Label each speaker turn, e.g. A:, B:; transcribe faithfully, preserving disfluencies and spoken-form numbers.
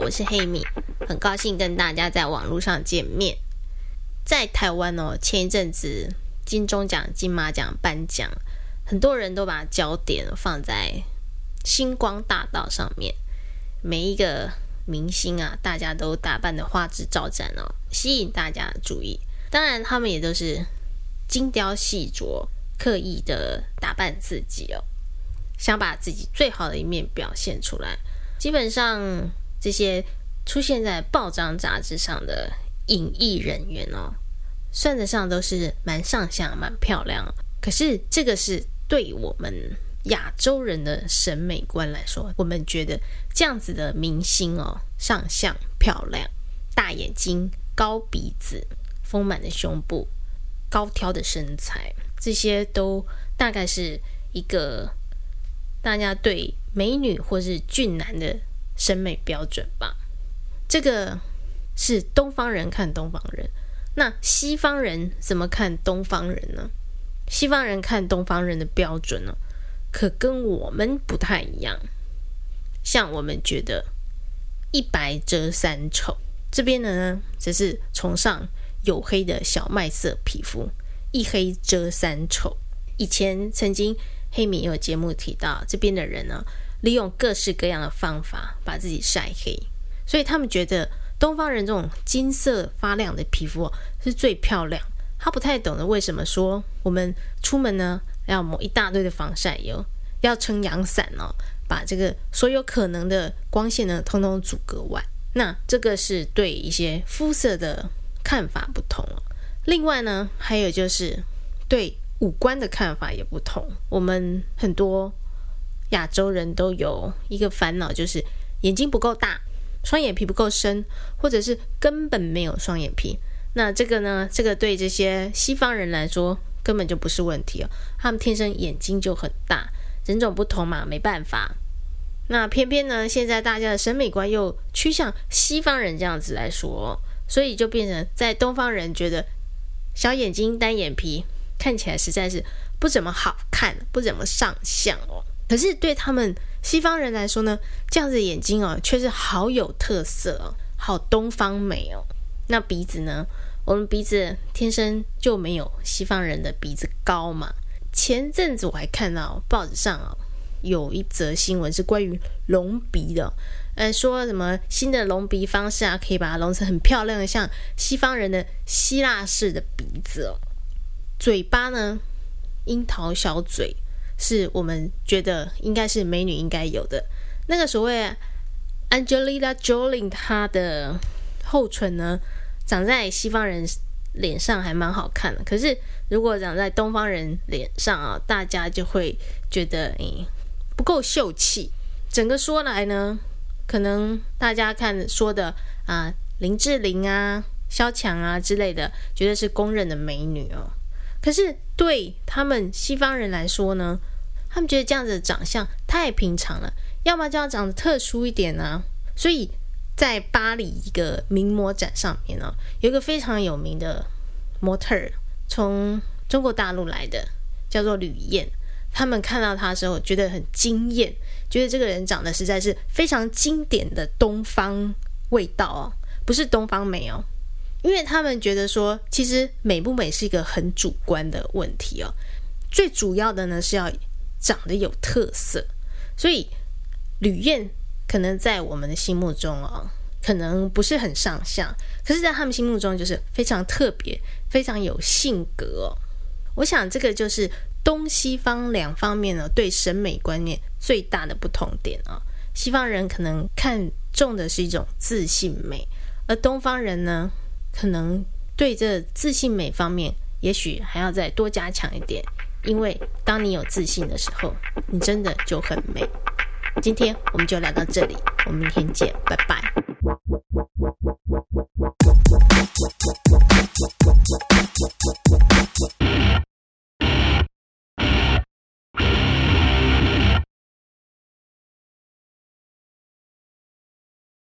A: 我是黑米，很高兴跟大家在网络上见面。在台湾哦，前一阵子金钟奖、金马奖颁奖，很多人都把焦点放在星光大道上面，每一个明星啊，大家都打扮的花枝招展哦，吸引大家的注意。当然，他们也都是精雕细琢，刻意的打扮自己哦，想把自己最好的一面表现出来。基本上，这些出现在报章杂志上的影艺人员哦，算得上都是蛮上相、蛮漂亮。可是这个是对我们亚洲人的审美观来说，我们觉得这样子的明星哦，上相漂亮，大眼睛、高鼻子、丰满的胸部、高挑的身材，这些都大概是一个大家对美女或是俊男的审美标准吧。这个是东方人看东方人，那西方人怎么看东方人呢？西方人看东方人的标准呢，可跟我们不太一样。像我们觉得一白遮三丑，这边呢则是崇尚黝黑的小麦色皮肤，一黑遮三丑。以前曾经黑米有节目提到，这边的人呢，利用各式各样的方法把自己晒黑，所以他们觉得东方人这种金色发亮的皮肤、哦、是最漂亮。他不太懂得为什么说我们出门呢要抹一大堆的防晒油，要撑阳伞哦，把这个所有可能的光线呢通通阻隔外。那这个是对一些肤色的看法不同、哦、另外呢，还有就是对五官的看法也不同。我们很多亚洲人都有一个烦恼，就是眼睛不够大，双眼皮不够深，或者是根本没有双眼皮。那这个呢，这个对这些西方人来说根本就不是问题哦，他们天生眼睛就很大，人种不同嘛，没办法。那偏偏呢，现在大家的审美观又趋向西方人这样子来说、哦，所以就变成在东方人觉得小眼睛、单眼皮看起来实在是不怎么好看，不怎么上相哦。可是对他们西方人来说呢，这样子的眼睛哦，却是好有特色哦，好东方美哦。那鼻子呢？我们鼻子天生就没有西方人的鼻子高嘛。前阵子我还看到报纸上哦，有一则新闻是关于隆鼻的、哦，呃，说什么新的隆鼻方式啊，可以把它隆成很漂亮的，像西方人的希腊式的鼻子哦。嘴巴呢，樱桃小嘴是我们觉得应该是美女应该有的。那个所谓 Angelina Jolie 她的厚唇呢，长在西方人脸上还蛮好看的，可是如果长在东方人脸上啊，大家就会觉得、欸、不够秀气。整个说来呢，可能大家看说的啊，林志玲啊、萧蔷啊之类的，觉得是公认的美女哦。可是对他们西方人来说呢，他们觉得这样子的长相太平常了，要么就要长得特殊一点啊。所以在巴黎一个名模展上面、哦、有一个非常有名的模特儿，从中国大陆来的，叫做吕燕。他们看到他的时候觉得很惊艳，觉得这个人长得实在是非常经典的东方味道哦，不是东方美哦。因为他们觉得说，其实美不美是一个很主观的问题哦，最主要的呢是要长得有特色。所以吕燕可能在我们的心目中哦，可能不是很上相，可是在他们心目中就是非常特别，非常有性格哦。我想这个就是东西方两方面呢对审美观念最大的不同点哦。西方人可能看重的是一种自信美，而东方人呢，可能对这自信美方面也许还要再多加强一点，因为当你有自信的时候，你真的就很美。今天我们就聊到这里，我们明天见，拜拜。